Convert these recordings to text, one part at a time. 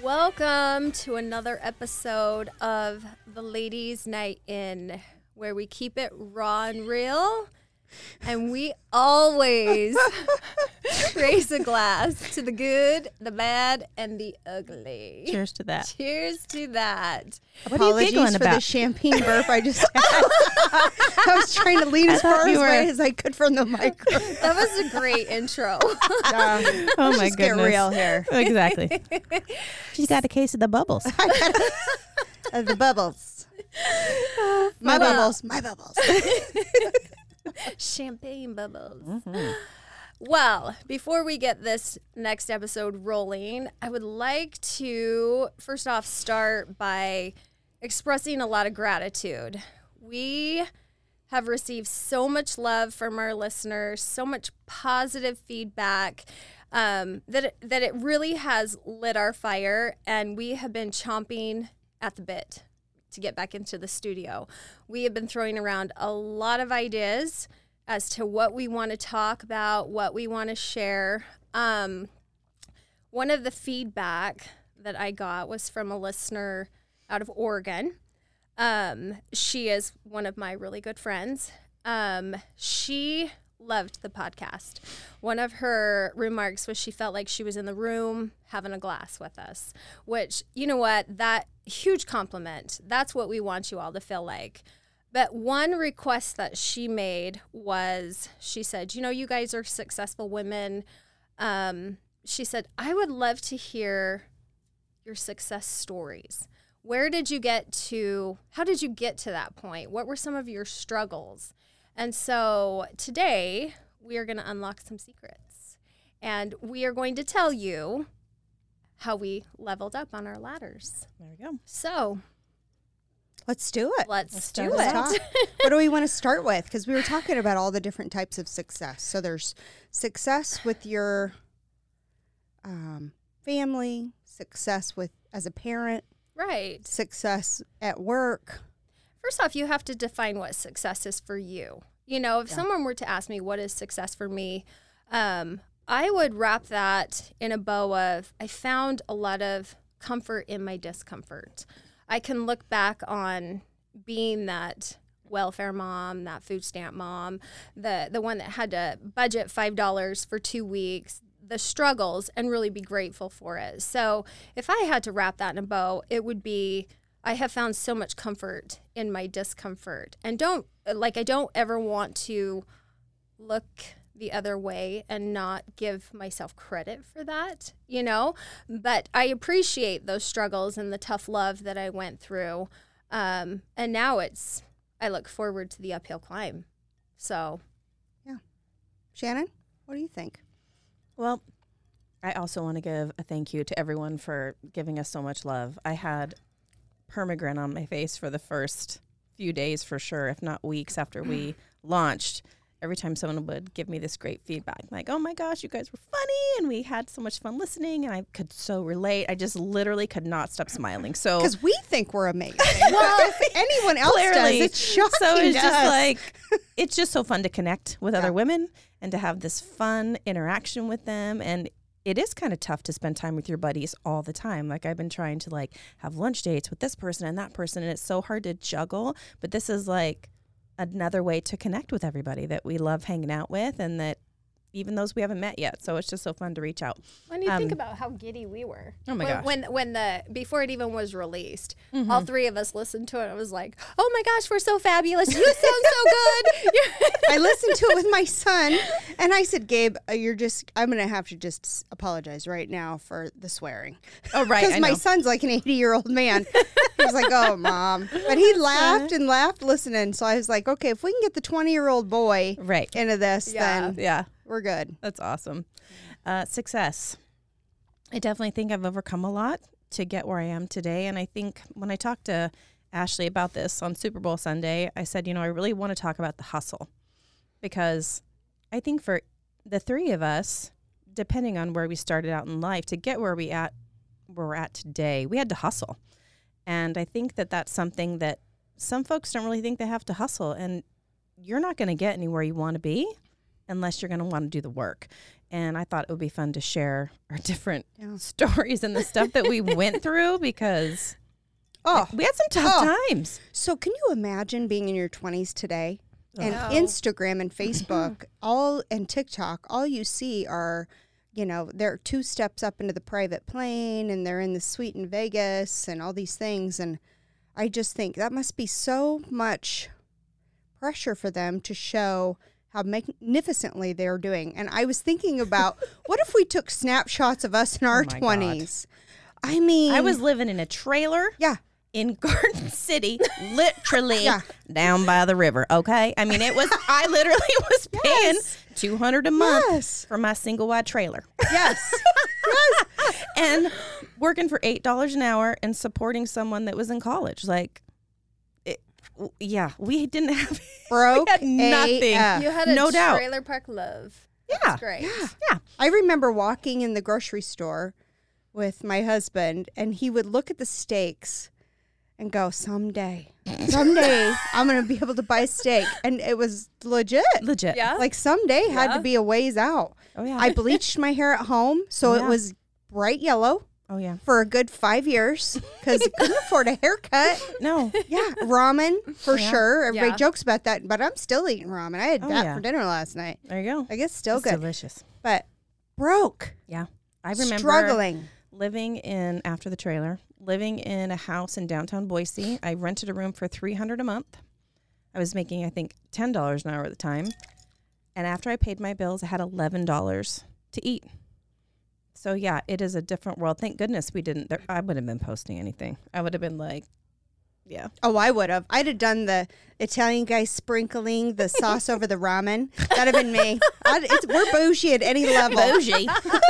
Welcome to another episode of the Ladies' Night In, where we keep it raw and real, and we always raise a glass to the good, the bad, and the ugly. Cheers to that. Cheers to that. What are you giggling for about? the champagne burp I just had. I was trying to lean as far away as I could from the microphone. That was a great intro. Oh my Let's goodness. get real here. Exactly. She's got a case of the bubbles. The bubbles. My bubbles. My bubbles. Champagne bubbles. Mm-hmm. Well, before we get this next episode rolling, I would like to first off start by expressing a lot of gratitude. We have received so much love from our listeners, so much positive feedback that it really has lit our fire, and we have been chomping at the bit to get back into the studio. We have been throwing around a lot of ideas as to what we want to talk about, what we want to share. One of the feedback that I got was from a listener out of Oregon. She is one of my really good friends. She loved the podcast. One of her remarks was she felt like she was in the room having a glass with us, which, you know what, that huge compliment. That's what we want you all to feel like. But one request that she made was, she said, you know, you guys are successful women. She said, I would love to hear your success stories. Where did you get to, how did you get to that point? What were some of your struggles? And so today we are going to unlock some secrets, and we are going to tell you how we leveled up on our ladders. There we go. So Let's do it. let's do Let's it. talk. What do we want to start with? Because we were talking about all the different types of success. So there's success with your family, success with as a parent, Right. success at work. First off, you have to define what success is for you. You know, if someone were to ask me what is success for me, I would wrap that in a bow of, I found a lot of comfort in my discomfort. I can look back on being that welfare mom, that food stamp mom, the one that had to budget $5 for 2 weeks, the struggles, and really be grateful for it. So if I had to wrap that in a bow, it would be, I have found so much comfort in my discomfort, and I don't ever want to look the other way and not give myself credit for that, you know, but I appreciate those struggles and the tough love that I went through. And now I look forward to the uphill climb. So. Yeah. Shannon, what do you think? Well, I also want to give a thank you to everyone for giving us so much love. I had permagrin on my face for the first few days for sure, if not weeks after we launched. Every time someone would give me this great feedback, like, oh my gosh, you guys were funny, and we had so much fun listening, and I could so relate. I just literally could not stop smiling. So Because we think we're amazing. Well, if anyone else clearly, does, it's shocking. so it's to just us. like, it's just so fun to connect with Yeah. other women and to have this fun interaction with them. And it is kind of tough to spend time with your buddies all the time. Like, I've been trying to have lunch dates with this person and that person, and it's so hard to juggle. But this is another way to connect with everybody that we love hanging out with, and that even those we haven't met yet. So it's just so fun to reach out. When you think about how giddy we were. Oh my gosh. When before it even was released, all three of us listened to it and it was like, oh my gosh, we're so fabulous. You sound so good. I listened to it with my son, and I said, Gabe, I'm going to have to just apologize right now for the swearing. Oh, right. Because my son's like an 80-year-old man. He was like, oh, Mom. But he laughed and laughed listening. So I was like, okay, if we can get the 20-year-old boy Right. into this, then Yeah. we're good. That's awesome. Success. I definitely think I've overcome a lot to get where I am today. And I think when I talked to Ashley about this on Super Bowl Sunday, I said, I really want to talk about the hustle, because I think for the three of us, depending on where we started out in life, to get where we're at today, we had to hustle. And I think that that's something that some folks don't really think they have to hustle. And you're not going to get anywhere you want to be unless you're going to want to do the work. And I thought it would be fun to share our different stories and the stuff that we went through because we had some tough times. So can you imagine being in your 20s today? And Instagram and Facebook, and TikTok, all you see are, they're 2 steps up into the private plane and they're in the suite in Vegas and all these things. And I just think that must be so much pressure for them to show how magnificently they're doing. And I was thinking about, what if we took snapshots of us in our 20s? God. I mean, I was living in a trailer. Yeah. In Garden City, literally down by the river. Okay. I mean, I literally was paying $200 a month for my single wide trailer. Yes. And working for $8 an hour and supporting someone that was in college. Like, we didn't have broke. We had nothing. You had a trailer park love. That's great. Yeah. I remember walking in the grocery store with my husband, and he would look at the steaks and go, someday I'm going to be able to buy a steak. And it was legit. Yeah. Like someday had to be a ways out. Oh, yeah. I bleached my hair at home, so it was bright yellow. Oh, yeah. For a good 5 years because I couldn't afford a haircut. No. Yeah. Ramen for sure. Everybody jokes about that, but I'm still eating ramen. I had that for dinner last night. There you go. I guess still It's good. delicious. But broke. Yeah. I remember struggling. After the trailer, living in a house in downtown Boise. I rented a room for $300 a month. I was making, I think, $10 an hour at the time. And after I paid my bills, I had $11 to eat. So, yeah, it is a different world. Thank goodness we didn't. I would have been posting anything. I would have been like, yeah. Oh, I would have. I'd have done the Italian guy sprinkling the sauce over the ramen. That'd have been me. We're bougie at any level. Bougie.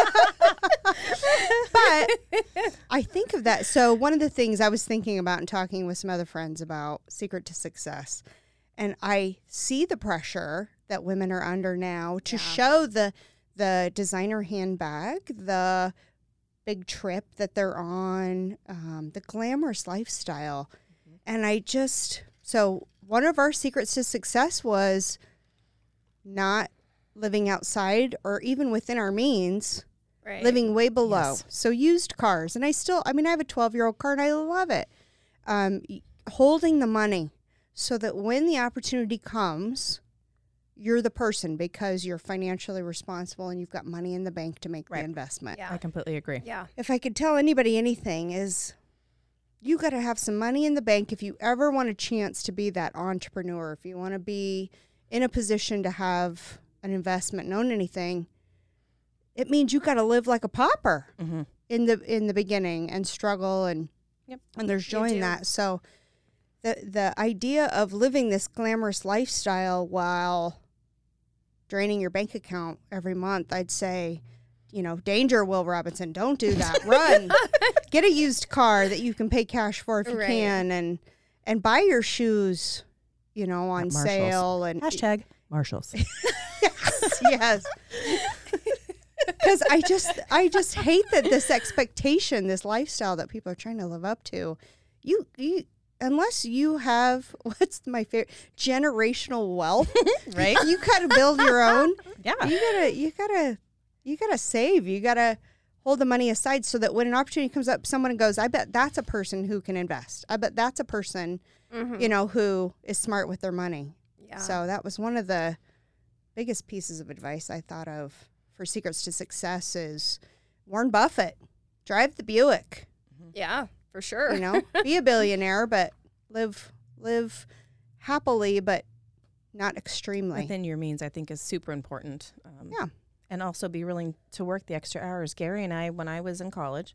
But I think of that. So one of the things I was thinking about and talking with some other friends about Secret to Success, and I see the pressure that women are under now to show the designer handbag, the big trip that they're on, the glamorous lifestyle. And so one of our secrets to success was not living outside or even within our means, living way below. Yes. So used cars. And I have a 12-year-old car and I love it. Holding the money so that when the opportunity comes, you're the person because you're financially responsible and you've got money in the bank to make the investment. Yeah. I completely agree. Yeah. If I could tell anybody anything is you got to have some money in the bank if you ever want a chance to be that entrepreneur, if you want to be in a position to have an investment and own anything. It means you got to live like a pauper in the beginning and struggle and there's joy in that. So the idea of living this glamorous lifestyle while draining your bank account every month, I'd say, danger, Will Robinson. Don't do that. Run. Get a used car that you can pay cash for if you can and buy your shoes, on sale. And hashtag Marshalls. Yes. Because I just hate that this expectation, this lifestyle that people are trying to live up to, you unless you have, what's my favorite, generational wealth, right? You got to build your own. Yeah. You gotta save. You gotta hold the money aside so that when an opportunity comes up, someone goes, I bet that's a person who can invest. I bet that's a person, who is smart with their money. Yeah. So that was one of the biggest pieces of advice I thought of for Secrets to Success is Warren Buffett, drive the Buick. Yeah, for sure. Be a billionaire, but live happily, but not extremely. Within your means, I think is super important. And also be willing to work the extra hours. Gary and I, when I was in college,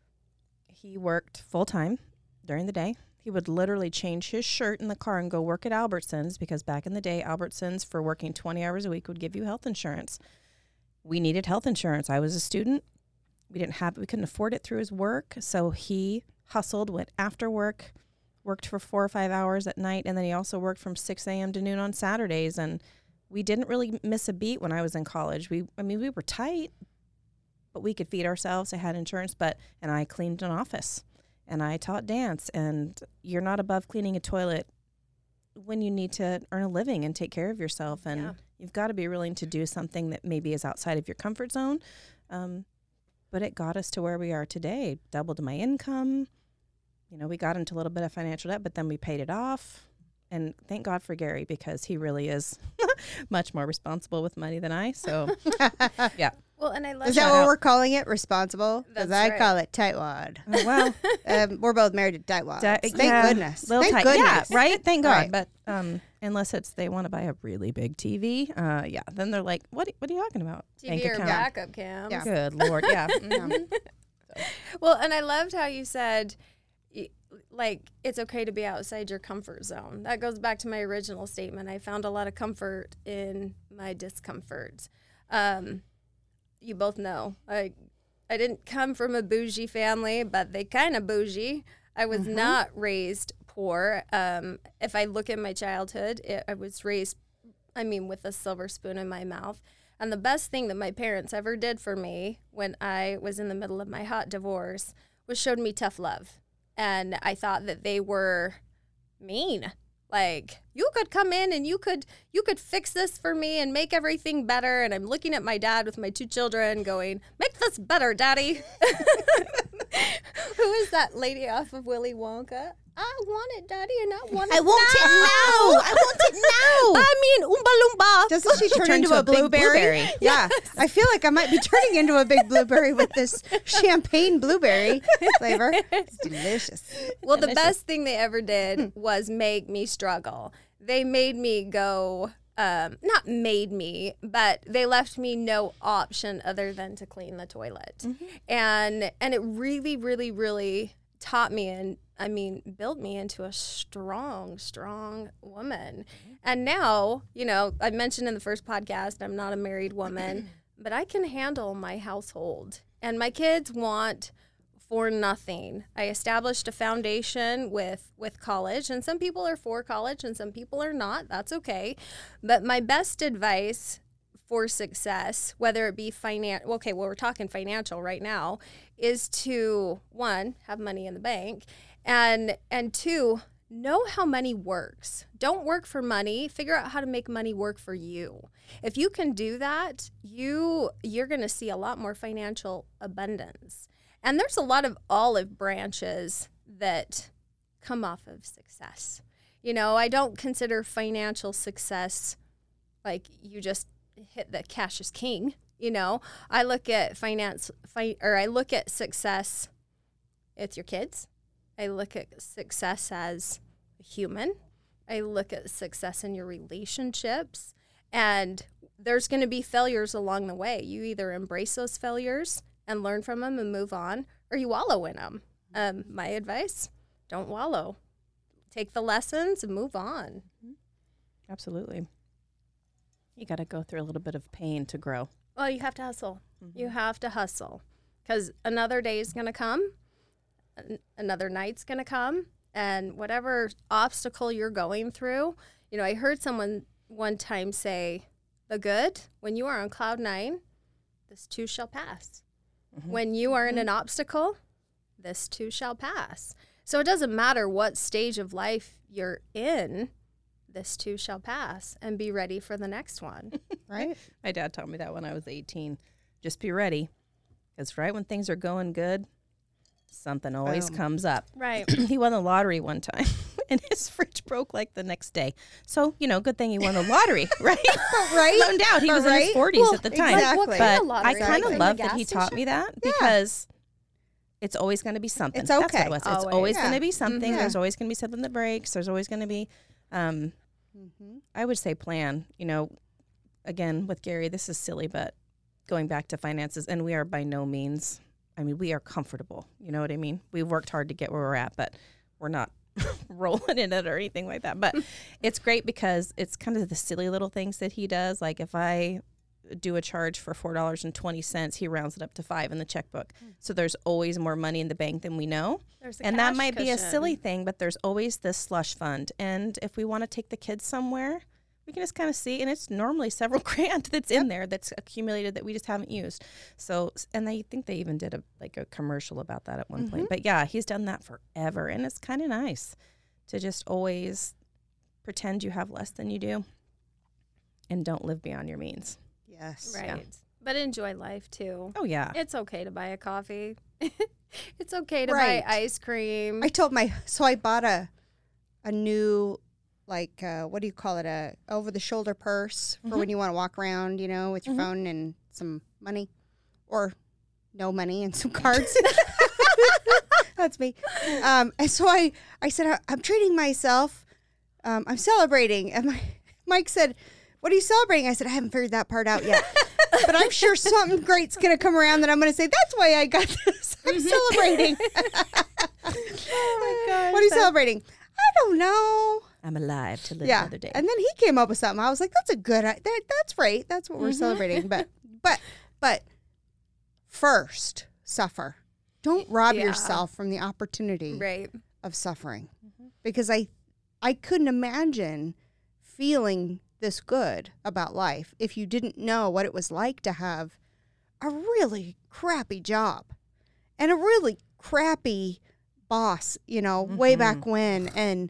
he worked full-time during the day. He would literally change his shirt in the car and go work at Albertsons because back in the day, Albertsons, for working 20 hours a week, would give you health insurance. We needed health insurance. I was a student. We couldn't afford it through his work. So he hustled, went after work, worked for 4 or 5 hours at night, and then he also worked from 6 a.m. to noon on Saturdays. And we didn't really miss a beat when I was in college. We were tight, but we could feed ourselves. I had insurance, and I cleaned an office, and I taught dance. And you're not above cleaning a toilet when you need to earn a living and take care of yourself. And You've got to be willing to do something that maybe is outside of your comfort zone. But it got us to where we are today. Doubled my income. You know, we got into a little bit of financial debt, but then we paid it off. And thank God for Gary, because he really is much more responsible with money than I. So, yeah. Well, and I love Is that what we're calling it? Responsible? Because That's I right. call it tightwad. Oh, well, We're both married to tightwads. Thank yeah, goodness. little Thank tight. goodness. Yeah, right? Thank God. Right. But unless they want to buy a really big TV, yeah, then they're like, what are you talking about? TV or backup cams. Yeah. Good Lord, yeah. Well, and I loved how you said, like, it's okay to be outside your comfort zone. That goes back to my original statement. I found a lot of comfort in my discomfort. You both know, I didn't come from a bougie family, but they kind of bougie. I was not raised poor. If I look at my childhood, I was raised, with a silver spoon in my mouth. And the best thing that my parents ever did for me when I was in the middle of my hot divorce was showed me tough love. And I thought that they were mean. Like, you could come in and you could fix this for me and make everything better. And I'm looking at my dad with my 2 children going, make this better, Daddy. Who is that lady off of Willy Wonka? I want it, Daddy, and I want it I want it now. I want it now. I mean, Oompa Loompa. Doesn't she turn into a big blueberry? Yeah. I feel like I might be turning into a big blueberry with this champagne blueberry flavor. It's delicious. Well, the best thing they ever did was make me struggle. They made me go, not made me, but they left me no option other than to clean the toilet. And it really, really, really taught me and built me into a strong, strong woman. And now, I mentioned in the first podcast, I'm not a married woman, but I can handle my household. And my kids want for nothing. I established a foundation with college, and some people are for college and some people are not. That's okay. But my best advice for success, whether it be we're talking financial right now, is to, 1, have money in the bank, and 2, know how money works. Don't work for money. Figure out how to make money work for you. If you can do that, you're going to see a lot more financial abundance. And there's a lot of olive branches that come off of success. I don't consider financial success like you just hit the cash is king. I look at I look at success. It's your kids. I look at success as a human. I look at success in your relationships. And there's going to be failures along the way. You either embrace those failures and learn from them and move on, or you wallow in them. My advice, don't wallow. Take the lessons and move on. Absolutely. You got to go through a little bit of pain to grow. Well, you have to hustle. You have to hustle, because another day is going to come. Another night's going to come, and whatever obstacle you're going through, I heard someone one time say, the good, when you are on cloud 9, this too shall pass. When you are in an obstacle, this too shall pass. So it doesn't matter what stage of life you're in, this too shall pass, and be ready for the next one. Right? My dad taught me that when I was 18. Just be ready, because right when things are going good, something always comes up. Right. He won the lottery one time, and his fridge broke like the next day. So, good thing he won the lottery, right? Right? No doubt. He was in his 40s at the time. exactly. What kind of But I lottery? kind of Like love the that he gas taught me that, because it's always going to be something. It's That's okay. what it was. It's Always. always Yeah. going to be something. Mhm. There's always going to be something that breaks. There's always going to be, I would say plan. Again, with Gary, this is silly, but going back to finances, and we are by no means, we are comfortable. You know what I mean? We've worked hard to get where we're at, but we're not rolling in it or anything like that. But it's great because it's kind of the silly little things that he does. Like if I do a charge for $4.20, he rounds it up to $5 in the checkbook. So there's always more money in the bank than we know. There's a And that cash might be a cushion. silly thing, but there's always this slush fund. And if we want to take the kids somewhere, we can just kind of see, and it's normally several grand that's in there that's accumulated that we just haven't used. So, and I think they even did a commercial about that at one point. But yeah, he's done that forever, and it's kind of nice to just always pretend you have less than you do. and don't live beyond your means. Yes. Right. Yeah. But enjoy life too. Oh, yeah. It's okay to buy a coffee. It's okay to Right. buy ice cream. I bought a new, like, what do you call it? A over-the-shoulder purse for when you want to walk around, you know, with your phone and some money, or no money and some cards. That's me. And so I said, I'm treating myself. I'm celebrating. And Mike said, what are you celebrating? I said, I haven't figured that part out yet. But I'm sure something great's going to come around that I'm going to say, that's why I got this. I'm celebrating. Oh, my God. What are you celebrating? I don't know. I'm alive to live Yeah. another day. And then he came up with something. I was like, that's a good that's right. That's what we're celebrating. But first, suffer. Don't rob Yeah. yourself from the opportunity Right. of suffering. Because I couldn't imagine feeling this good about life if you didn't know what it was like to have a really crappy job and a really crappy boss, you know, way back when. And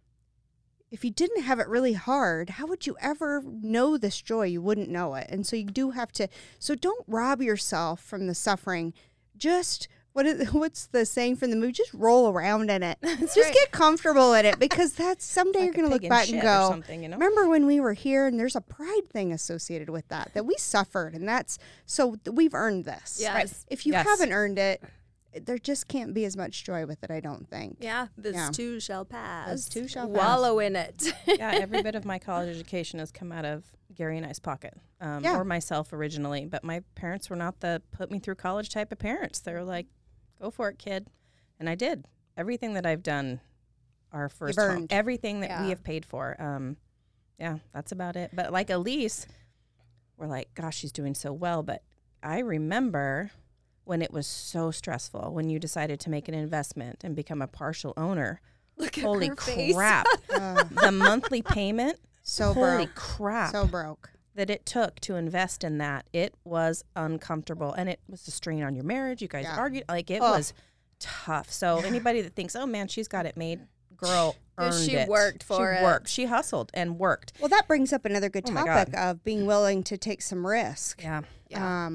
if you didn't have it really hard, how would you ever know this joy? You wouldn't know it. And so you do have to, so don't rob yourself from the suffering. Just, what's the saying from the movie? Just roll around in it. Just right. get comfortable in it, because that's someday Like you're going a to pig look in back shit and or go, something, you know? remember when we were here? And there's a pride thing associated with that we suffered. And we've earned this. Yes. Right? If you Yes. haven't earned it, there just can't be as much joy with it, I don't think. Yeah. This Yeah. too shall pass. This too shall pass. Wallow in it. Yeah, every bit of my college education has come out of Gary and I's pocket, Yeah. or myself originally. But my parents were not the put me through college type of parents. They were like, go for it, kid. And I did. Everything that I've done, our first You've home, earned. everything that Yeah. we have paid for. Yeah, that's about it. But like Elise, we're like, gosh, she's doing so well. But I remember when it was so stressful, when you decided to make an investment and become a partial owner. Look at Holy her face. crap. The monthly payment, So holy broke. crap, So broke. that it took to invest in that. It was uncomfortable, and it was a strain on your marriage. You guys Yeah. argued. Like, it Oh. was tough. So anybody that thinks, oh, man, she's got it made, girl, earned She it. worked for She it. worked. She hustled and worked. Well, that brings up another good Oh my topic God. of being willing to take some risk. Yeah. Yeah.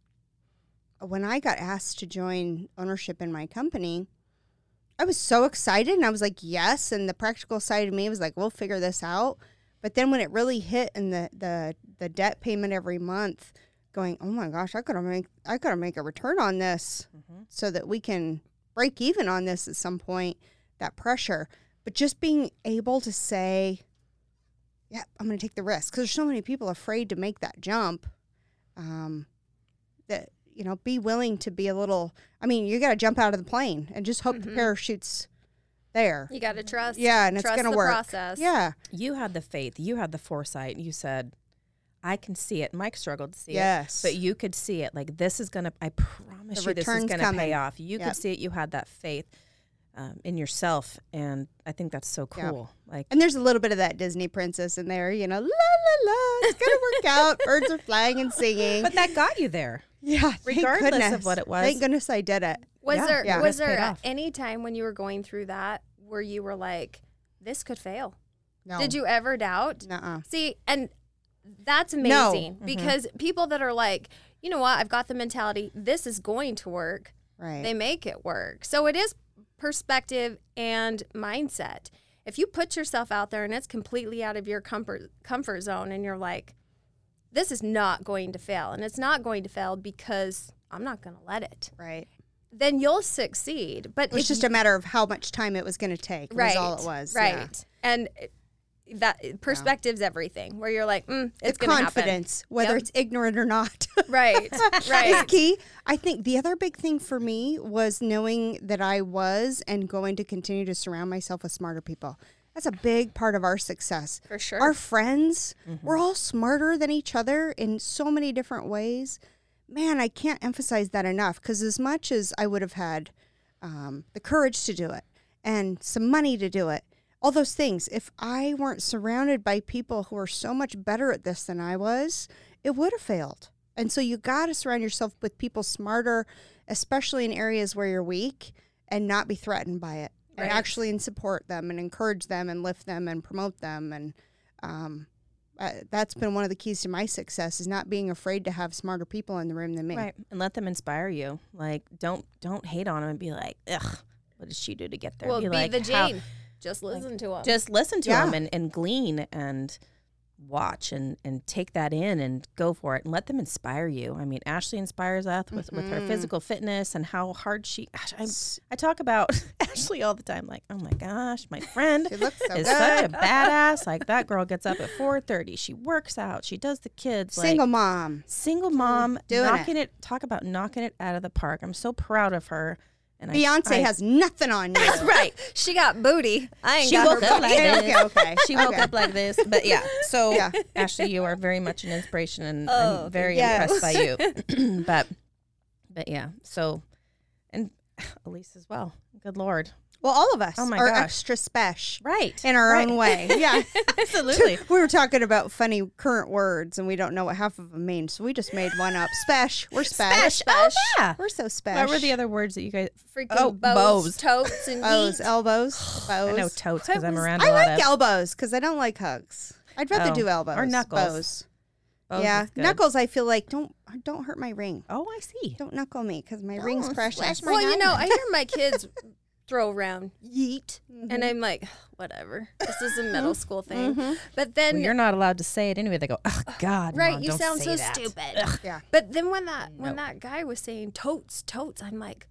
When I got asked to join ownership in my company, I was so excited, and I was like, yes. And the practical side of me was like, we'll figure this out. But then when it really hit, and the debt payment every month, going, oh my gosh, I gotta make a return on this so that we can break even on this at some point. That pressure, but just being able to say, yeah, I'm going to take the risk, because there's so many people afraid to make that jump. That, you know, be willing to be a little. I mean, you got to jump out of the plane and just hope the parachute's there. You got to trust. Yeah, and it's trust going to the work. process. Yeah. You had the faith. You had the foresight. You said, I can see it. Mike struggled to see Yes. it. But you could see it. Like, this is going to, I promise The you, this is return's going to coming. pay off. You Yep. could see it. You had that faith in yourself. And I think that's so Yep. cool. Like, And there's a little bit of that Disney princess in there, you know, la la la, it's going to work out. Birds are flying and singing. but that got you there. Yeah, thank regardless of goodness. what it was. Thank goodness I did it. Was Yeah. there Yeah. was This paid there off. any time when you were going through that where you were like, this could fail? No. Did you ever doubt? Nuh-uh. See, and that's No. amazing because people that are like, you know what, I've got the mentality, this is going to work. Right. They make it work. So it is perspective and mindset. If you put yourself out there and it's completely out of your comfort zone and you're like, this is not going to fail, and it's not going to fail because I'm not going to let it, Right. then you'll succeed. But It was if just a matter of how much time it was going to take. right, Was all it was. right. Yeah. And that perspective's everything. Where you're like, it's It's going to happen. confidence, whether Yep. it's ignorant or not. Right, It's right. key. I think the other big thing for me was knowing that I was and going to continue to surround myself with smarter people. That's a big part of our success. For sure. Our friends, we're all smarter than each other in so many different ways. Man, I can't emphasize that enough, because as much as I would have had the courage to do it and some money to do it, all those things, if I weren't surrounded by people who are so much better at this than I was, it would have failed. And so you got to surround yourself with people smarter, especially in areas where you're weak, and not be threatened by it. And Right. actually support them and encourage them and lift them and promote them. And That's been one of the keys to my success, is not being afraid to have smarter people in the room than me. Right. And let them inspire you. Like, don't hate on them and be like, ugh, what did she do to get there? Well, be like, the Jane. Just listen to them. Just listen to them and glean and watch and take that in and go for it and let them inspire you. I mean, Ashley inspires us with her physical fitness and how hard I talk about Ashley all the time. Like, oh my gosh, my friend She looks so is good. such a badass. Like, that girl gets up at 4:30. She works out. She does the kids. Single Single mom. Doing knocking it. Talk about knocking it out of the park. I'm so proud of her. And Beyonce has nothing on you. right. She got booty. I ain't She got woke her up booty. like this. Okay. She woke up like this. But yeah. So Yeah. Ashley, you are very much an inspiration, and Oh, I'm very yes. impressed by you. but yeah. So, and Elise as well. Good Lord. Well, all of us Oh my are gosh. extra special Right. in our Right. own way. Yeah. Absolutely. We were talking about funny current words, and we don't know what half of them mean, so we just made one up. Spesh. We're special. Oh yeah. We're so special. What were the other words that you guys? Freaking Oh, bows, bows. totes, and Bows, yeet. elbows, bows. I know totes because I'm around a I lot like of elbows because I don't like hugs. I'd rather Oh, do elbows or knuckles. Bows. bows Yeah, is good. knuckles. I feel like don't hurt my ring. Oh, I see. Don't knuckle me because my ring's precious. splash my Well, you know, I hear my kids throw around yeet, Mm-hmm. and I'm like, whatever. This is a middle school thing. But then, Well, you're not allowed to say it anyway. They go, oh God, right, Mom, you don't sound say so that." stupid. Yeah. But then when that guy was saying totes, I'm like,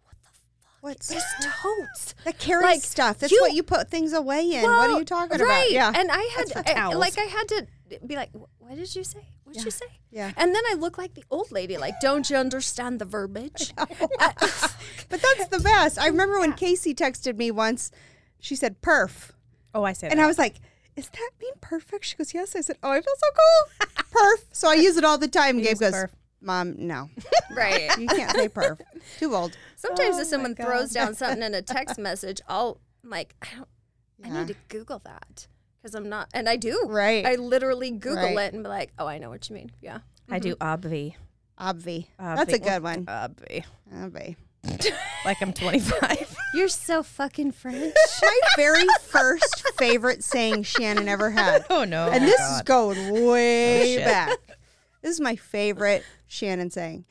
What's just totes. that carry Like, stuff? That's you- what you put things away in. what are Well, you talking right. about? Yeah. And I had That's for towels. I had to be like, what did you say? What did you say? Yeah. And then I look like the old lady, like, don't you understand the verbiage? But that's the best. I remember when Casey texted me once. She said perf, Oh, I say and that. I was like, "Is that mean perfect?" She goes, "Yes." I said, "Oh, I feel so cool." Perf. So I use it all the time. Gabe use goes, perf. "Mom, no, Right. you can't say perf. Too old." Sometimes Oh if someone my throws God. down something in a text message, I'm like, I Yeah. need to Google that because I'm not, and I do. Right. I literally Google Right. it and be like, oh, I know what you mean. Yeah. I do obvi. Obvi. That's a good one. Obvi. Obvi. Like I'm 25. You're so fucking French. My very first favorite saying Shannon ever had. Oh no. And this is going way shit. back. This is my favorite Shannon saying.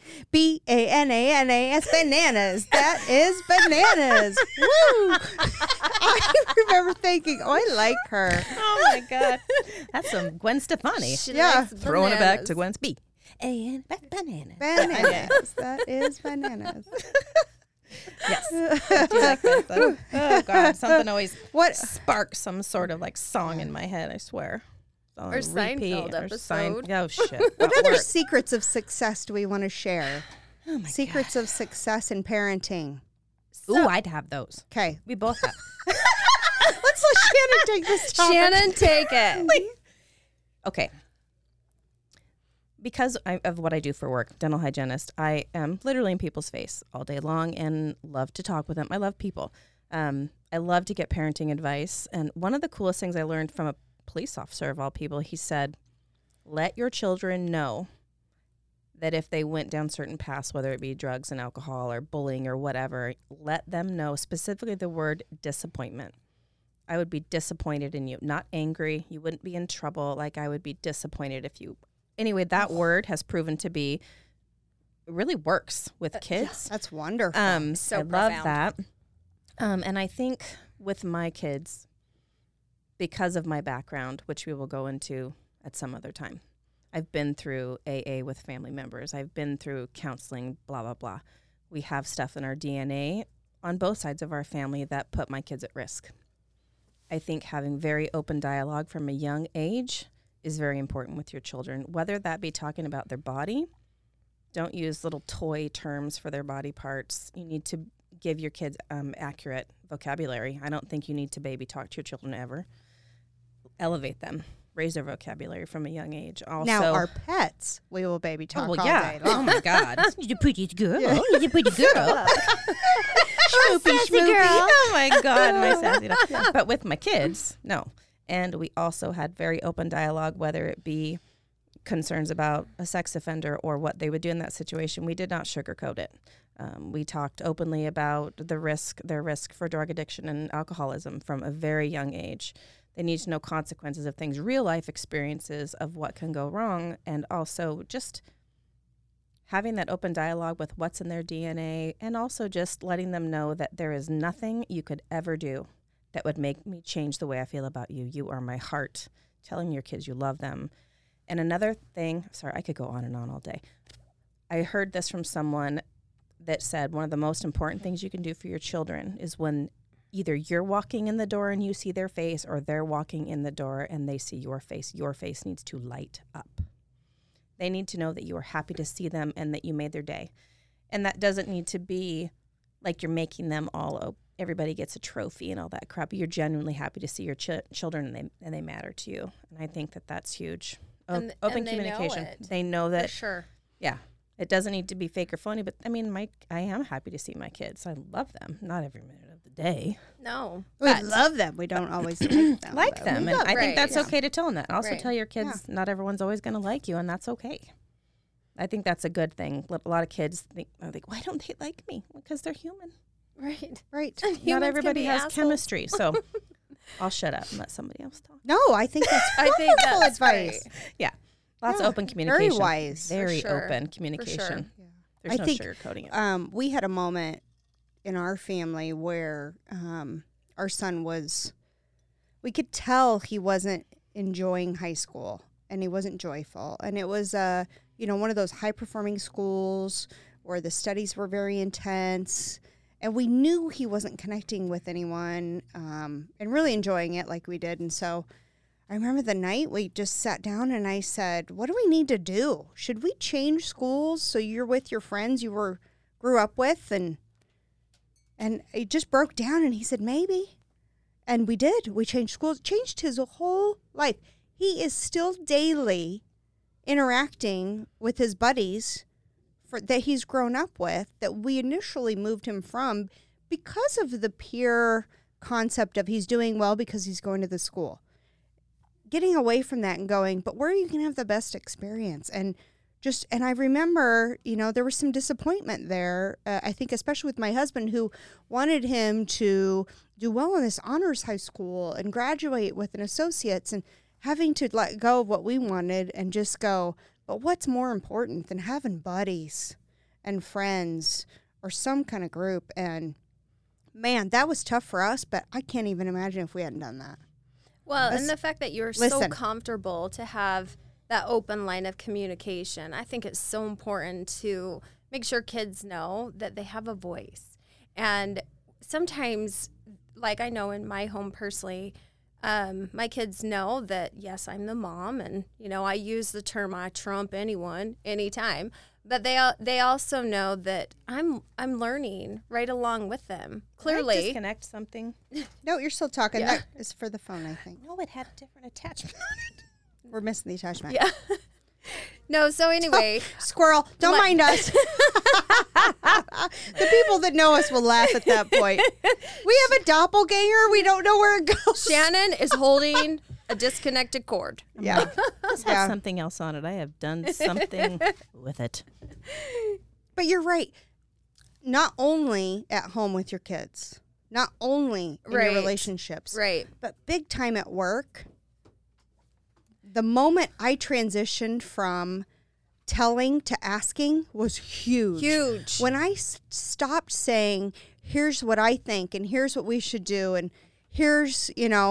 BANANAS bananas. That is bananas. Woo! I remember thinking, oh, I like her. Oh my God. That's some Gwen Stefani. She Yeah. likes Throwing it back to bananas. Gwen's B. And bananas. Bananas. That is bananas. Yes. I do like that stuff. Oh God. Something always What? sparks some sort of like song in my head, I swear. On Or Seinfeld or episode. Oh shit. What other secrets of success do we want to share? Oh my Secrets of success in parenting. Ooh, I'd have those. Okay. We both have. Let's let Shannon take this topic. Shannon, take it. Okay. Because of what I do for work, dental hygienist, I am literally in people's face all day long and love to talk with them. I love people. I love to get parenting advice. And one of the coolest things I learned from a police officer of all people, he said, let your children know that if they went down certain paths, whether it be drugs and alcohol or bullying or whatever, let them know, specifically the word disappointment. I would be disappointed in you, not angry. You wouldn't be in trouble. Like I would be disappointed if you. Anyway, that word has proven to be, it really works with kids. That's wonderful. So I love profound. that. And I think with my kids, because of my background, which we will go into at some other time, I've been through AA with family members. I've been through counseling, blah, blah, blah. We have stuff in our DNA on both sides of our family that put my kids at risk. I think having very open dialogue from a young age is very important with your children, whether that be talking about their body. Don't use little toy terms for their body parts. You need to give your kids accurate vocabulary. I don't think you need to baby talk to your children ever. Elevate them. Raise their vocabulary from a young age. Also, now, our pets, we will baby talk all day Oh long. my God. You're a pretty girl. Yeah. You're a pretty girl. Sassy girl. Oh my God, my sassy dog. But with my kids, no. And we also had very open dialogue, whether it be concerns about a sex offender or what they would do in that situation. We did not sugarcoat it. We talked openly about their risk for drug addiction and alcoholism from a very young age. They need to know consequences of things, real life experiences of what can go wrong, and also just having that open dialogue with what's in their DNA, and also just letting them know that there is nothing you could ever do that would make me change the way I feel about you. You are my heart. Telling your kids you love them. And another thing, sorry, I could go on and on all day. I heard this from someone that said one of the most important things you can do for your children is when either you're walking in the door and you see their face, or they're walking in the door and they see your face needs to light up. They need to know that you are happy to see them and that you made their day. And that doesn't need to be like you're making them all, everybody gets a trophy and all that crap. You're genuinely happy to see your children, and they matter to you. And I think that that's huge. Open communication. They know that. For sure. Yeah. It doesn't need to be fake or phony, but I mean, I am happy to see my kids. I love them. Not every minute of the day. No. We love them. We don't always like them. Like them. And I think that's okay to tell them that. Also tell your kids not everyone's always going to like you, and that's okay. I think that's a good thing. A lot of kids think, why don't they like me? Because they're human. Right. Not everybody has chemistry. So I'll shut up and let somebody else talk. No, I think that's wonderful advice. Great. Yeah. Lots of open communication. Very wise. Very sure. open communication. For sure. Yeah. There's I no think, sugarcoating it. We had a moment in our family where our son we could tell he wasn't enjoying high school, and he wasn't joyful. And it was, one of those high-performing schools where the studies were very intense. And we knew he wasn't connecting with anyone and really enjoying it like we did. And so I remember the night we just sat down and I said, what do we need to do? Should we change schools so you're with your friends you grew up with? And it just broke down, and he said, maybe. And we did. We changed schools, changed his whole life. He is still daily interacting with his buddies that he's grown up with, that we initially moved him from because of the pure concept of he's doing well because he's going to the school. Getting away from that and going, but where are you going to have the best experience? And I remember, there was some disappointment there, I think especially with my husband, who wanted him to do well in this honors high school and graduate with an associate's, and having to let go of what we wanted and just go, but what's more important than having buddies and friends or some kind of group? And man, that was tough for us, but I can't even imagine if we hadn't done that. Well, and the fact that you're so comfortable to have that open line of communication, I think it's so important to make sure kids know that they have a voice. And sometimes, like I know in my home personally, my kids know that, yes, I'm the mom, and, I use the term I trump anyone, anytime. But they also know that I'm learning right along with them. Clearly. Can I disconnect something? No, you're still talking. Yeah. That is for the phone, I think. No, it had a different attachment on it. We're missing the attachment. Yeah. No, so anyway. Squirrel, don't mind us. The people that know us will laugh at that point. We have a doppelganger. We don't know where it goes. Shannon is holding a disconnected cord. Yeah. This has something else on it. I have done something with it. But you're right. Not only at home with your kids, not only in your relationships, Right. but big time at work. The moment I transitioned from telling to asking was huge. Huge. When I stopped saying, here's what I think, and here's what we should do, and here's,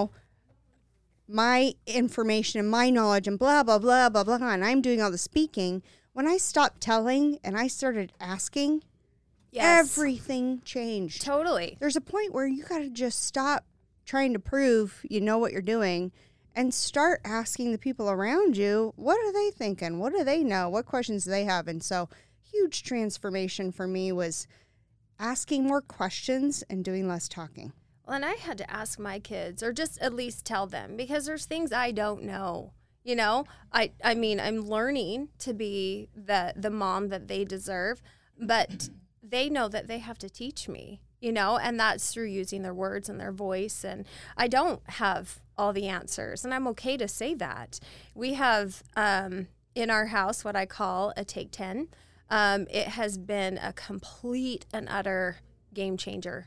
my information and my knowledge and blah, blah, blah, blah, blah, and I'm doing all the speaking. When I stopped telling and I started asking, everything changed. Totally. There's a point where you got to just stop trying to prove you know what you're doing and start asking the people around you, what are they thinking? What do they know? What questions do they have? And so huge transformation for me was asking more questions and doing less talking. Well, and I had to ask my kids, or just at least tell them, because there's things I don't know. I mean, I'm learning to be the mom that they deserve, but they know that they have to teach me, and that's through using their words and their voice. And I don't have all the answers, and I'm okay to say that. We have in our house what I call a take 10. It has been a complete and utter game changer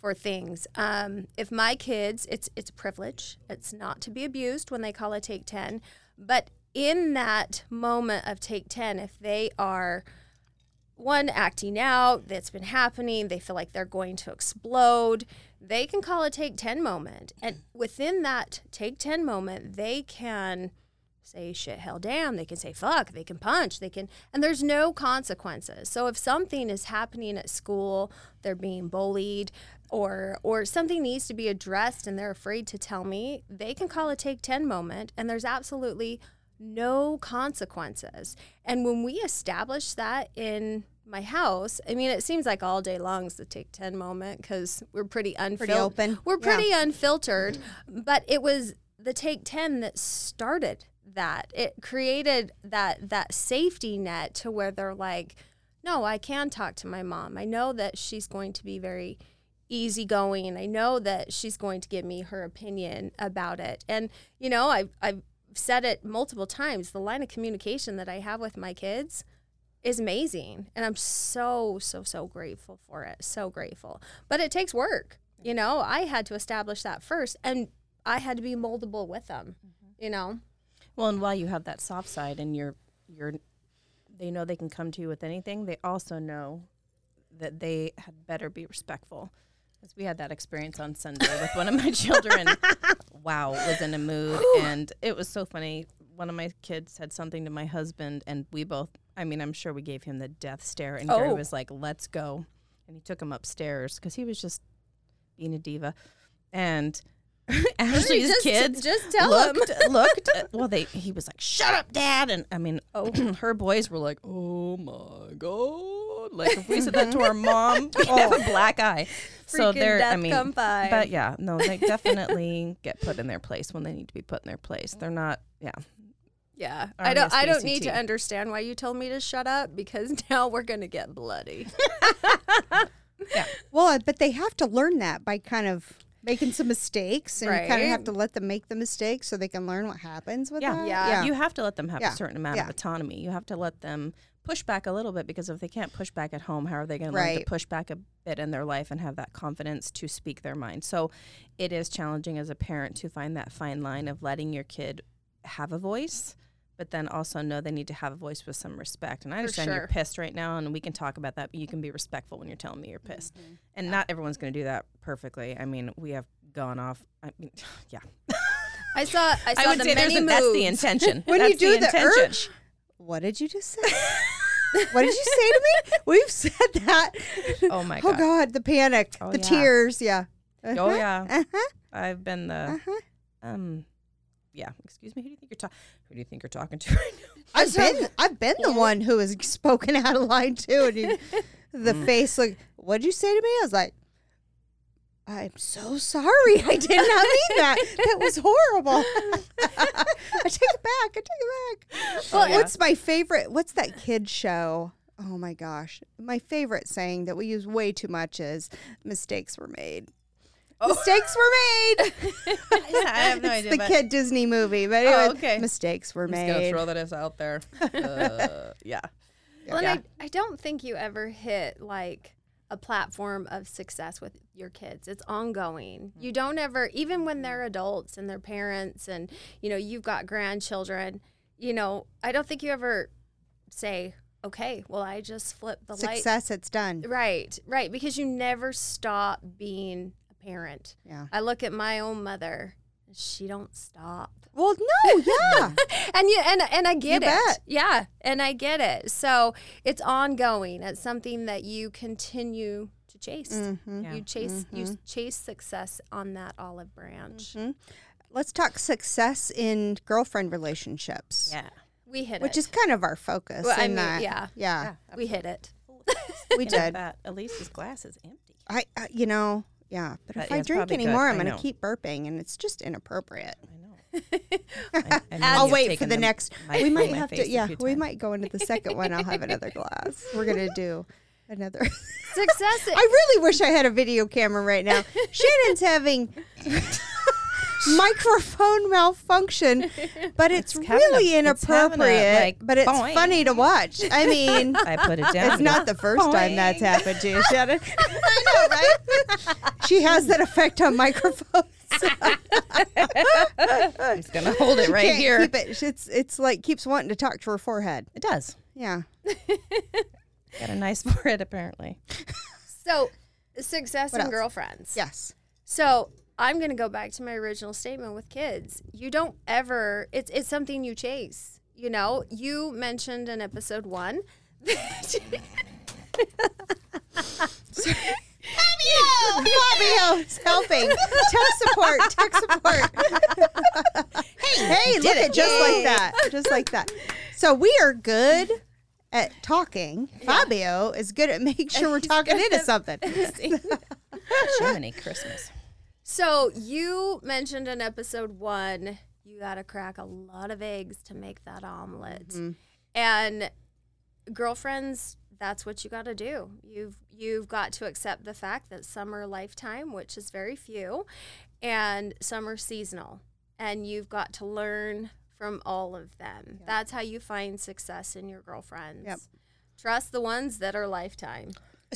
for things. If my kids, it's a privilege. It's not to be abused when they call a take 10. But in that moment of take 10, if they are, one, acting out, that's been happening, they feel like they're going to explode, they can call a take 10 moment. And within that take 10 moment, they can say shit, hell, damn, they can say fuck, they can punch, and there's no consequences. So if something is happening at school, they're being bullied, or something needs to be addressed and they're afraid to tell me, they can call a take 10 moment, and there's absolutely no consequences. And when we establish that in my house, I mean, it seems like all day long is the take 10 moment because we're pretty open. We're pretty unfiltered, but it was the take 10 that started that. It created that safety net to where they're like, no, I can talk to my mom. I know that she's going to be very easygoing. I know that she's going to give me her opinion about it. And, you know, I've said it multiple times. The line of communication that I have with my kids is amazing. And I'm so, so, so grateful for it. So grateful. But it takes work. You know, I had to establish that first, and I had to be moldable with them, you know. Well, and while you have that soft side and they know they can come to you with anything, they also know that they had better be respectful. Because we had that experience on Sunday with one of my children. Wow, was in a mood. And it was so funny. One of my kids said something to my husband, and we both, I mean, I'm sure we gave him the death stare. And Gary was like, let's go. And he took him upstairs because he was just being a diva. And Ashley's kids just tell looked. Well, he was like, "Shut up, Dad!" And I mean, her boys were like, "Oh my God!" Like if we said that to our mom, we have a black eye. So they're, I mean, but yeah, no, they definitely get put in their place when they need to be put in their place. They're not, Yeah, I don't need to understand why you told me to shut up because now we're gonna get bloody. Yeah. Well, but they have to learn that by kind of making some mistakes, and you kind of have to let them make the mistakes so they can learn what happens with that. Yeah. You have to let them have a certain amount of autonomy. You have to let them push back a little bit, because if they can't push back at home, how are they going to learn to push back a bit in their life and have that confidence to speak their mind? So it is challenging as a parent to find that fine line of letting your kid have a voice, but then also know they need to have a voice with some respect. And I understand you're pissed right now, and we can talk about that, but you can be respectful when you're telling me you're pissed. Mm-hmm. And not everyone's going to do that perfectly. I mean, we have gone off. I mean, yeah. I saw would the say many moves. That's the intention. When that's you do the urge, what did you just say? What did you say to me? We've said that. Oh, my God. Oh, God, the panic, the tears, Uh-huh. Oh, yeah. Uh-huh. I've been the, yeah. Excuse me. Who do you think you're talking to right now? I've been the one who has spoken out of line too, and the face like, "What'd you say to me?" I was like, "I'm so sorry. I did not mean that. That was horrible. I take it back. Well, what's my favorite? What's that kid show? Oh my gosh, my favorite saying that we use way too much is "mistakes were made." Mistakes were made. I have no idea. It's the kid Disney movie, but anyway, mistakes were made. I'm just gonna throw that as out there. Yeah. Well, and I don't think you ever hit like a platform of success with your kids. It's ongoing. You don't ever, even when they're adults and they're parents, and you know you've got grandchildren. You know, I don't think you ever say, okay, well, I just flipped the light. Success, it's done. Right, because you never stop being parent. Yeah. I look at my own mother. She don't stop. Well, no, yeah. and I get you it. Bet. Yeah, and I get it. So it's ongoing. It's something that you continue to chase. Mm-hmm. Yeah. You chase success on that olive branch. Mm-hmm. Let's talk success in girlfriend relationships. Yeah. We hit it. Which is kind of our focus. Well, Yeah. We hit it. We did. Elise's glass is empty. But if I drink anymore, I'm going to keep burping, and it's just inappropriate. I know. I'll wait for the next. We might have to. Yeah, we might go into the second one. I'll have another glass. We're going to do another success. I really wish I had a video camera right now. Shannon's having microphone malfunction, but it's really inappropriate. But it's funny to watch. I mean, I put it down. It's not the first time that's happened to you, Shannon. I know, right? She has that effect on microphones. I'm just gonna hold it right Can't here. Keep it. It's like keeps wanting to talk to her forehead. It does. Yeah. Got a nice forehead, apparently. So, success What and else? girlfriends. Yes. So I'm going to go back to my original statement with kids. You don't ever, it's something you chase. You know, you mentioned in episode 1. Fabio's helping. Tech support. hey, look at just like that. So we are good at talking. Fabio is good at making sure we're talking into something. Jiminy Christmas. So you mentioned in episode 1, you got to crack a lot of eggs to make that omelet. Mm-hmm. And girlfriends, that's what you got to do. You've got to accept the fact that some are lifetime, which is very few, and some are seasonal. And you've got to learn from all of them. Yep. That's how you find success in your girlfriends. Yep. Trust the ones that are lifetime.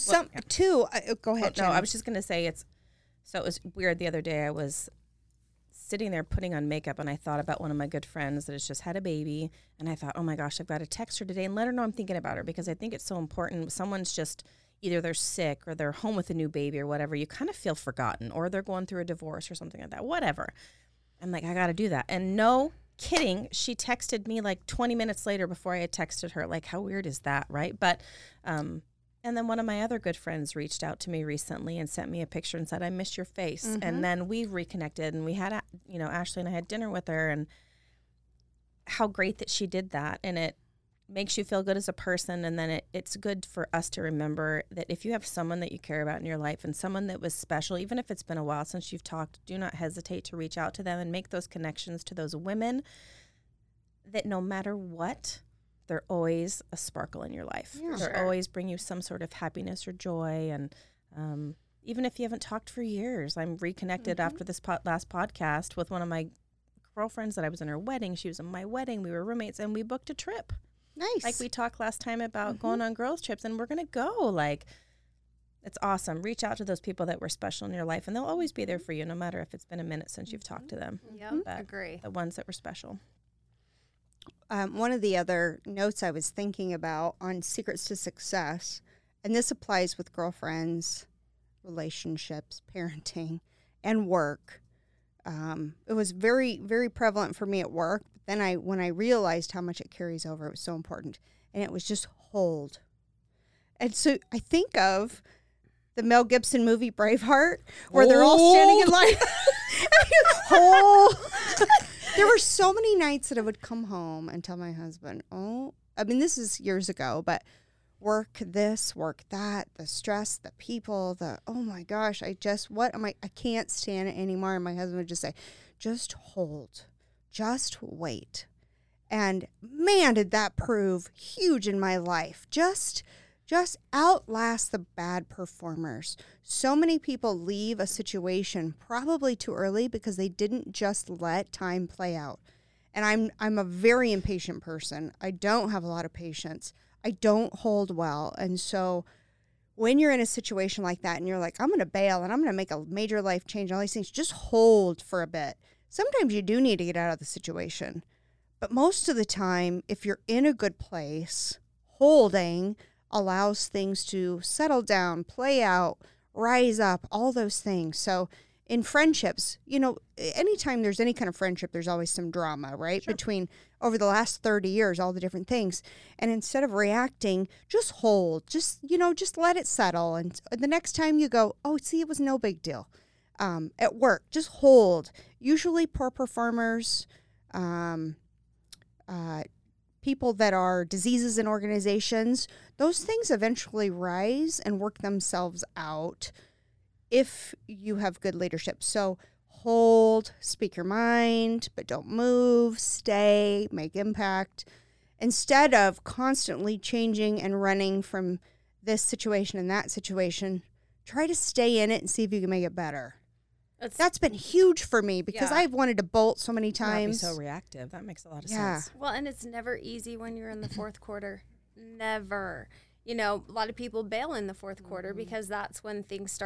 Go ahead. No, I was just gonna say it was weird. The other day I was sitting there putting on makeup and I thought about one of my good friends that has just had a baby, and I thought, oh my gosh, I've got to text her today and let her know I'm thinking about her, because I think it's so important. Someone's just either they're sick or they're home with a new baby or whatever, you kind of feel forgotten, or they're going through a divorce or something like that, whatever. I'm like, I got to do that. And no kidding, she texted me like 20 minutes later before I had texted her. Like, how weird is that, right? But and then one of my other good friends reached out to me recently and sent me a picture and said, I missed your face. Mm-hmm. And then we reconnected, and we had, Ashley and I had dinner with her, and how great that she did that. And it makes you feel good as a person. And then it's good for us to remember that if you have someone that you care about in your life and someone that was special, even if it's been a while since you've talked, do not hesitate to reach out to them and make those connections to those women that no matter what, they're always a sparkle in your life. Yeah. They'll always bring you some sort of happiness or joy. And even if you haven't talked for years, I'm reconnected after this last podcast with one of my girlfriends that I was in her wedding. She was in my wedding. We were roommates, and we booked a trip. Nice. Like we talked last time about going on girls' trips, and we're going to go. Like, it's awesome. Reach out to those people that were special in your life, and they'll always be there for you, no matter if it's been a minute since you've talked to them. Yep, agree. The ones that were special. One of the other notes I was thinking about on secrets to success, and this applies with girlfriends, relationships, parenting, and work. It was very, very prevalent for me at work. But then when I realized how much it carries over, it was so important. And it was just hold. And so I think of the Mel Gibson movie Braveheart, where they're all standing in line. Hold. There were so many nights that I would come home and tell my husband, this is years ago, but work this, work that, the stress, the people, oh my gosh, I can't stand it anymore. And my husband would just say, just hold, just wait. And man, did that prove huge in my life. Just outlast the bad performers. So many people leave a situation probably too early because they didn't just let time play out. And I'm a very impatient person. I don't have a lot of patience. I don't hold well. And so when you're in a situation like that and you're like, I'm going to bail and I'm going to make a major life change, all these things, just hold for a bit. Sometimes you do need to get out of the situation. But most of the time, if you're in a good place, holding allows things to settle down, play out, rise up, all those things. So in friendships, anytime there's any kind of friendship, there's always some drama, right? Sure. Between over the last 30 years, all the different things. And instead of reacting, just hold, just let it settle. And the next time you go, it was no big deal. At work, just hold. Usually poor performers, people that are diseases in organizations, those things eventually rise and work themselves out if you have good leadership. So hold, speak your mind, but don't move, stay, make impact. Instead of constantly changing and running from this situation and that situation, try to stay in it and see if you can make it better. That's been huge for me because I've wanted to bolt so many times. Not be so reactive. That makes a lot of sense. Well, and it's never easy when you're in the fourth quarter. Never. A lot of people bail in the fourth quarter because that's when things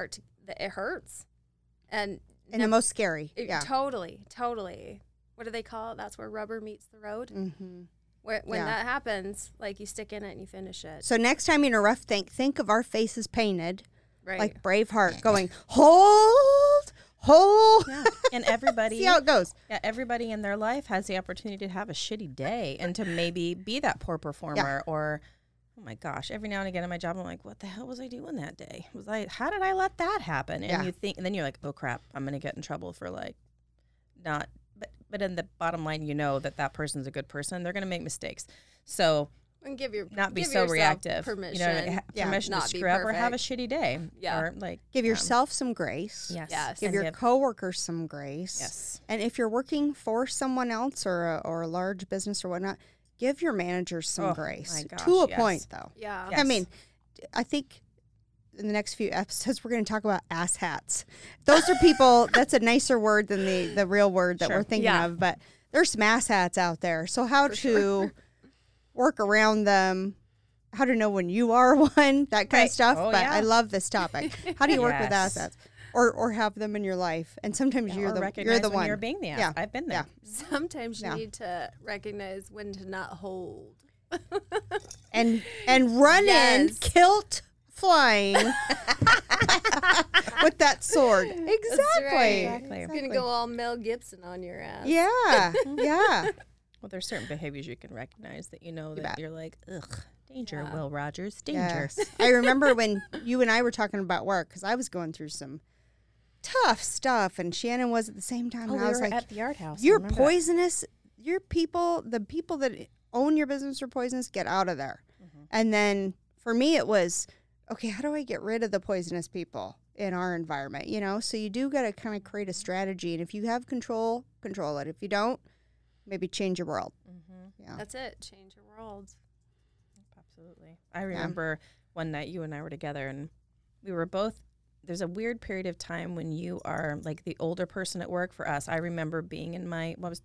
it hurts. And the most scary. Totally. What do they call it? That's where rubber meets the road. Mm-hmm. When that happens, like you stick in it and you finish it. So next time you're in a rough think of our faces painted Right. like Braveheart going, hold. Yeah. And everybody, See how it goes. Yeah, everybody in their life has the opportunity to have a shitty day and to maybe be that poor performer or, oh my gosh, every now and again in my job, I'm like, what the hell was I doing that day? How did I let that happen? And you think, and then you're like, oh crap, I'm going to get in trouble for like not, but in the bottom line, you know that person's a good person. They're going to make mistakes. So and not be so reactive. Permission. Permission to screw up or have a shitty day. Yeah. Or like give yourself some grace. Yes. Give your coworkers some grace. Yes. And if you're working for someone else or a large business or whatnot, give your managers some grace. My gosh, to a point, though. Yeah. Yes. I mean, I think in the next few episodes, we're going to talk about ass hats. Those are people, that's a nicer word than the real word that we're thinking of, but there's some ass hats out there. So how to work around them, how to know when you are one, that kind of stuff. Oh, but I love this topic. How do you work with ass hats? Or have them in your life? And sometimes you're the one. You're being the ass. Yeah. I've been there. Yeah. Sometimes you need to recognize when to not hold. and run in kilt flying with that sword. Exactly. It's going to go all Mel Gibson on your ass. Yeah. Yeah. Well, there's certain behaviors you can recognize that you know that you're like, ugh, danger, Will Rogers, danger. Yes. I remember when you and I were talking about work because I was going through some tough stuff and Shannon was at the same time. And I was like, at the art house. you're poisonous. Your people, the people that own your business are poisonous, get out of there. Mm-hmm. And then for me, it was, okay, how do I get rid of the poisonous people in our environment? You know, so you do got to kind of create a strategy. And if you have control it. If you don't, maybe change your world. Mm-hmm. Yeah, that's it. Change your world. Absolutely. I remember one night you and I were together and we were both, there's a weird period of time when you are like the older person at work. For us, I remember being in I was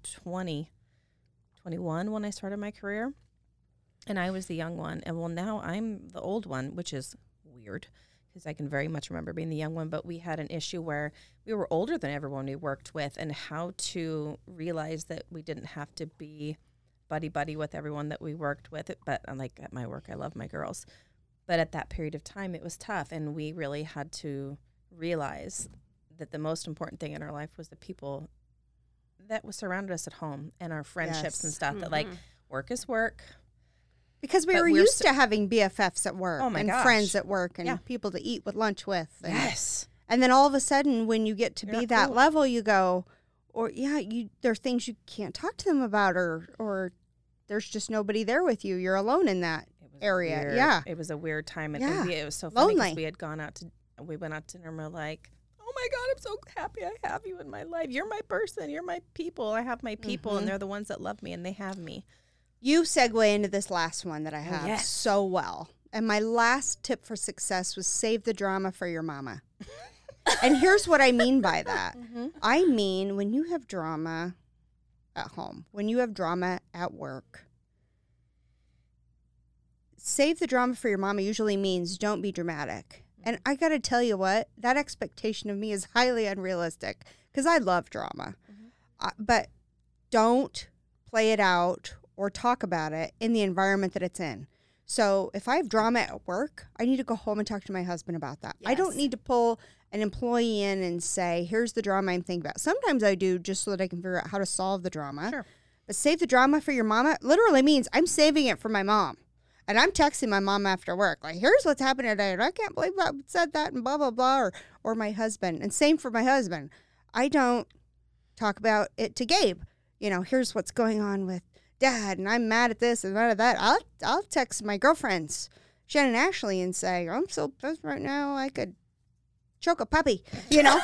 21 when I started my career and I was the young one. And well, now I'm the old one, which is weird because I can very much remember being the young one, but we had an issue where we were older than everyone we worked with and how to realize that we didn't have to be buddy with everyone that we worked with. But like at my work, I love my girls. But at that period of time, it was tough. And we really had to realize that the most important thing in our life was the people that was surrounded us at home and our friendships and stuff that like work is work. Because we were used to having BFFs at work and friends at work and people to eat with lunch with. And, and then all of a sudden, when you get to be that level, you go, or there are things you can't talk to them about or there's just nobody there with you. You're alone in that area. Weird. Yeah. It was a weird time. And it was so funny because we went out to dinner and we're like, oh my God, I'm so happy I have you in my life. You're my person. You're my people. I have my people and they're the ones that love me and they have me. You segue into this last one that I have so well. And my last tip for success was save the drama for your mama. And here's what I mean by that. I mean, when you have drama at home, when you have drama at work, save the drama for your mama usually means don't be dramatic. And I got to tell you what, that expectation of me is highly unrealistic because I love drama. But don't play it out or talk about it in the environment that it's in. So if I have drama at work, I need to go home and talk to my husband about that. I don't need to pull an employee in and say, here's the drama I'm thinking about. Sometimes I do just so that I can figure out how to solve the drama. Sure. But save the drama for your mama literally means I'm saving it for my mom. And I'm texting my mom after work, like, here's what's happening today. And I can't believe I said that and blah, blah, blah. Or my husband. And same for my husband. I don't talk about it to Gabe. You know, here's what's going on with Dad, and I'm mad at this and mad at that. I'll text my girlfriends, Shannon and Ashley, and say, I'm so pissed right now, I could choke a puppy, you know?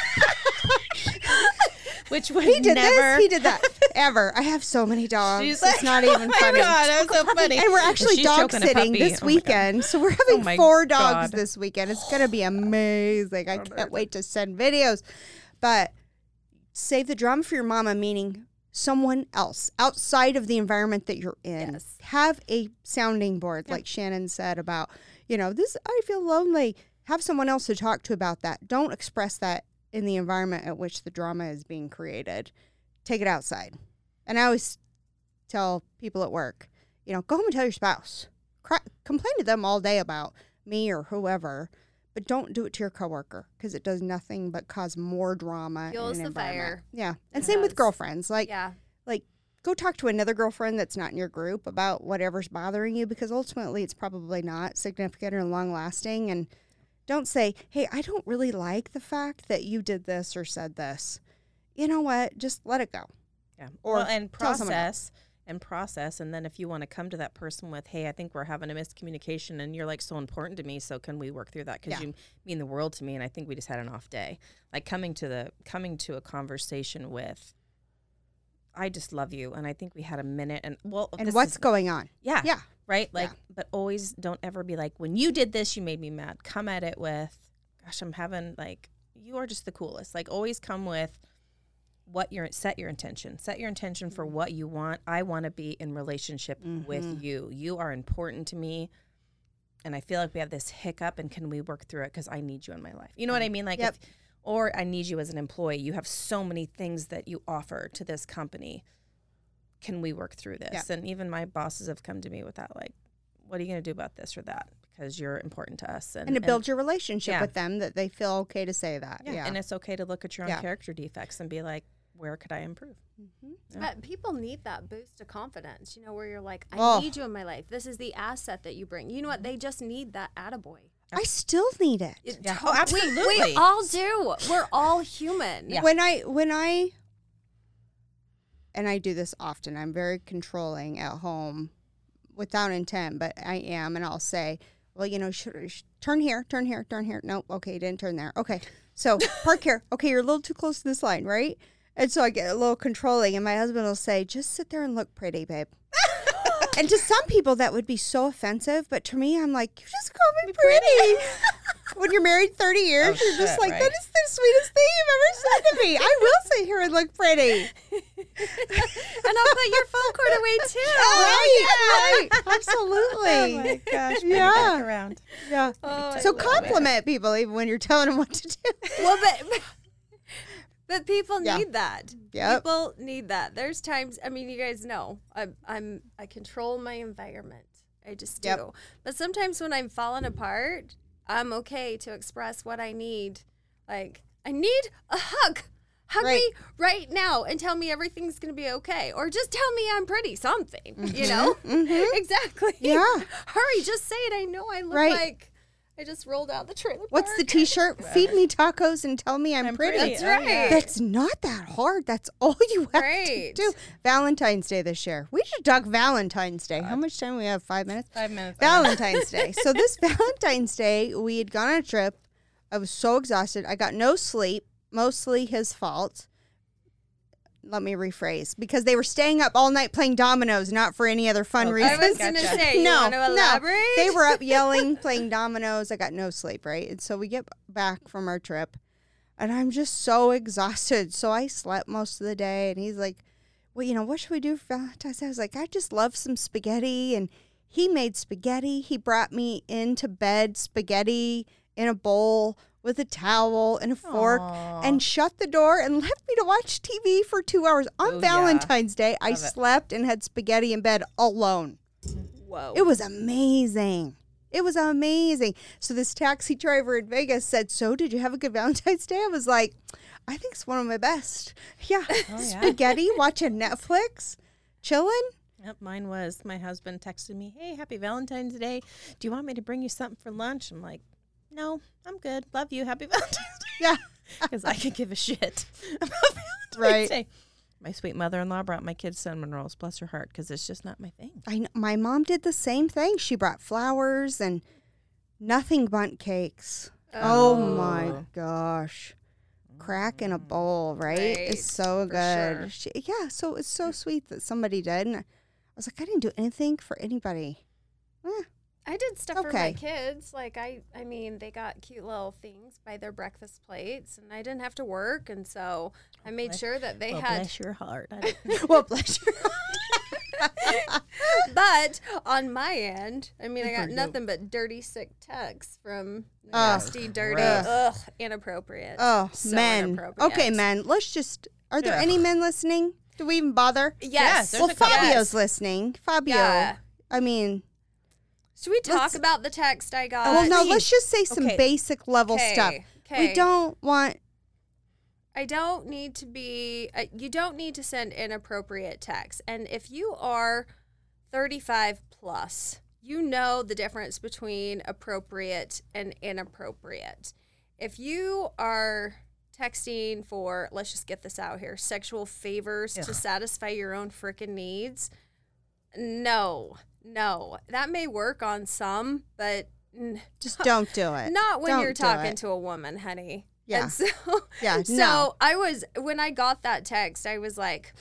Which would he did never... this, he did that, ever. I have so many dogs. It's not even funny. Oh my God, that's so funny. And we're actually dog sitting this weekend. So we're having 4 dogs this weekend. It's going to be amazing. I can't wait to send videos. But save the drama for your mama, meaning someone else outside of the environment that you're in. Have a sounding board, like Shannon said about, this, I feel lonely. have someone else to talk to about that. Don't express that in the environment at which the drama is being created. Take it outside. And I always tell people at work, go home and tell your spouse. Complain to them all day about me or whoever, but don't do it to your coworker because it does nothing but cause more drama. Fuels in an the environment. fire. Yeah. And same with girlfriends. Like, go talk to another girlfriend that's not in your group about whatever's bothering you, because ultimately it's probably not significant or long lasting. And don't say, hey, I don't really like the fact that you did this or said this. You know what? Just let it go. Yeah. Or and tell someone else. process. And then if you want to come to that person with, hey, I think we're having a miscommunication and you're like so important to me. So can we work through that? Because you mean the world to me. And I think we just had an off day. Like coming to a conversation with, I just love you. And I think we had a minute and what's going on? Yeah. Yeah. Right. Like, but always don't ever be like, when you did this, you made me mad. Come at it with, gosh, I'm having you are just the coolest. Like always come with set your intention for what you want. I want to be in relationship with you. You are important to me. And I feel like we have this hiccup and can we work through it? Cause I need you in my life. You know what I mean? Like, or I need you as an employee. You have so many things that you offer to this company. Can we work through this? And even my bosses have come to me with that, like, what are you going to do about this or that? Because you're important to us. And to build your relationship with them that they feel okay to say that. Yeah. And it's okay to look at your own character defects and be like, where could I improve? But people need that boost of confidence, where you're like, I need you in my life. This is the asset that you bring. You know what? They just need that attaboy. I still need it. Oh, absolutely. We all do. We're all human. Yeah. When I and I do this often, I'm very controlling at home without intent, but I am, and I'll say, well, turn here. Nope. Okay, you didn't turn there. Okay. So park here. Okay, you're a little too close to this line, right? And so I get a little controlling, and my husband will say, just sit there and look pretty, babe. And to some people, that would be so offensive. But to me, I'm like, you just call me pretty. When you're married 30 years, you're just like, that is the sweetest thing you've ever said to me. I will sit here and look pretty. And I'll put your phone cord away, too. Right. Absolutely. Oh, my gosh. Bring it back around. Yeah. So compliment people even when you're telling them what to do. Well, but people need that. Yep. People need that. There's times, you guys know, I control my environment. I just do. Yep. But sometimes when I'm falling apart, I'm okay to express what I need. Like, I need a hug. Hug me right now and tell me everything's going to be okay. Or just tell me I'm pretty, something, Exactly. Yeah. Hurry, just say it. I know I look like I just rolled out the trailer park. What's the T-shirt? Feed me tacos and tell me I'm pretty. That's right. Yeah. That's not that hard. That's all you have to do. Valentine's Day this year. We should talk Valentine's Day. How much time we have? 5 minutes? 5 minutes. Valentine's Day. So this Valentine's Day, we had gone on a trip. I was so exhausted. I got no sleep. Mostly his fault. Let me rephrase. Because they were staying up all night playing dominoes, not for any other fun reasons. I was going to say, you want to elaborate? They were up yelling, playing dominoes. I got no sleep, right? And so we get back from our trip, and I'm just so exhausted. So I slept most of the day, and he's like, well, what should we do for Valentine's Day? I was like, I just love some spaghetti, and he made spaghetti. He brought me into bed spaghetti in a bowl with a towel and a fork and shut the door and left me to watch TV for 2 hours. On Valentine's Day, I slept and had spaghetti in bed alone. Whoa. It was amazing. It was amazing. So this taxi driver in Vegas said, so did you have a good Valentine's Day? I was like, I think it's one of my best. Yeah. Spaghetti, watching Netflix, chilling. Yep, mine was my husband texted me, hey, happy Valentine's Day. Do you want me to bring you something for lunch? I'm like, no, I'm good. Love you. Happy Valentine's Day. Yeah. Because I could give a shit about Valentine's Day. My sweet mother-in-law brought my kids cinnamon rolls, bless her heart, because it's just not my thing. I know, my mom did the same thing. She brought flowers and nothing but cakes. Oh my gosh. Crack in a bowl, right? It's so good. Sure. So it's so sweet that somebody did. And I was like, I didn't do anything for anybody. I did stuff for my kids. Like, I mean, they got cute little things by their breakfast plates, and I didn't have to work, and so I made sure that they had. Bless your heart. Well, bless your heart. But on my end, I mean, I got nothing but dirty, sick texts from nasty, dirty, inappropriate. Oh, So men. inappropriate. Okay, men. Are there any men listening? Do we even bother? Yes. There's Well, a couple. Fabio's listening. Fabio. Yeah. I mean, Should we talk about the text I got? well, no, let's just say some Okay. basic level stuff. Okay. We don't want. I don't need to be, you don't need to send inappropriate texts. And if you are 35 plus, you know the difference between appropriate and inappropriate. If you are texting for, let's just get this out here, sexual favors to satisfy your own freaking needs, no. That may work on some, but Just don't do it. not when Don't you're do talking it. to a woman, honey. Yeah. And so, Yeah, so no. when I got that text, I was like,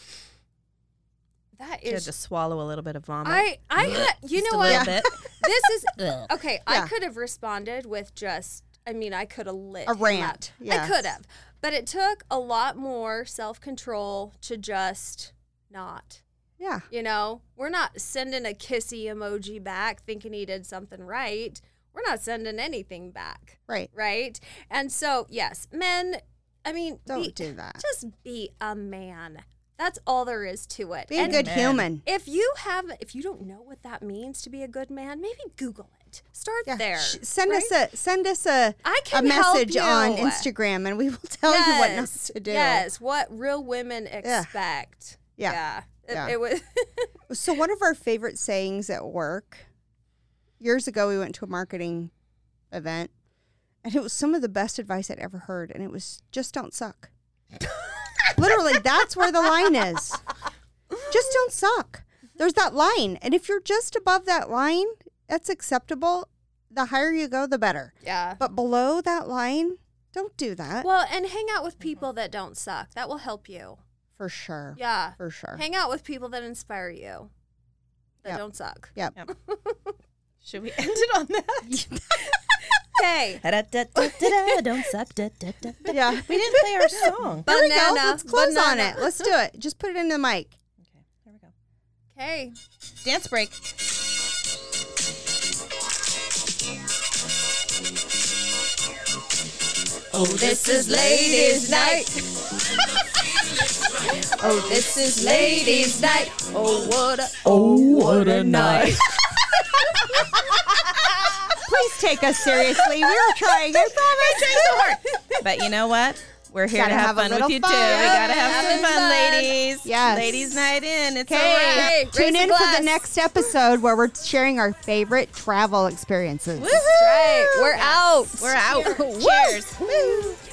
that You had is, to swallow a little bit of vomit. I had, you Just know a what? little bit. This is, Ugh. okay, Yeah. I could have responded with just, I mean, I could have lit A him rant, up. yes. I could have. But it took a lot more self-control to just not. Yeah. You know, we're not sending a kissy emoji back thinking he did something right. We're not sending anything back. Right. Right? And so, yes, men, I mean, Don't do that. just be a man. That's all there is to it. Be a And good human. if you don't know what that means to be a good man, maybe Google it. Start there. Send right? us a I a can help message you. on Instagram, and we will tell you what not to do. Yes, what real women expect. Yeah. Yeah. It was So one of our favorite sayings at work, years ago, we went to a marketing event, and it was some of the best advice I'd ever heard, and it was just don't suck. Literally, that's where the line is. Just don't suck. There's that line, and if you're just above that line, that's acceptable. The higher you go, the better. yeah. But below that line, don't do that. Well, and hang out with people that don't suck. That will help you. For sure. Yeah. For sure. Hang out with people that inspire you. That Yep. don't suck. Yep. Should we end it on that? Hey. Da-da-da-da-da, don't suck. Da-da-da-da. Yeah. We didn't play our song. There we go. Banana, Let's close on banana. it. Let's do it. Just put it in the mic. Okay, here we go. Okay. Dance break. Oh, this is ladies' night. Oh, this is ladies' night. Oh, what a night. Please take us seriously. We were trying. I promise. But you know what? We're here Gotta to have have a fun with little you fun. too. We gotta have some Having fun, fun. ladies. Yes. Ladies' night in. It's Okay. a wrap. Hey, Tune raise a in for glass. the next episode where we're sharing our favorite travel experiences. That's right. We're out. We're out. Cheers.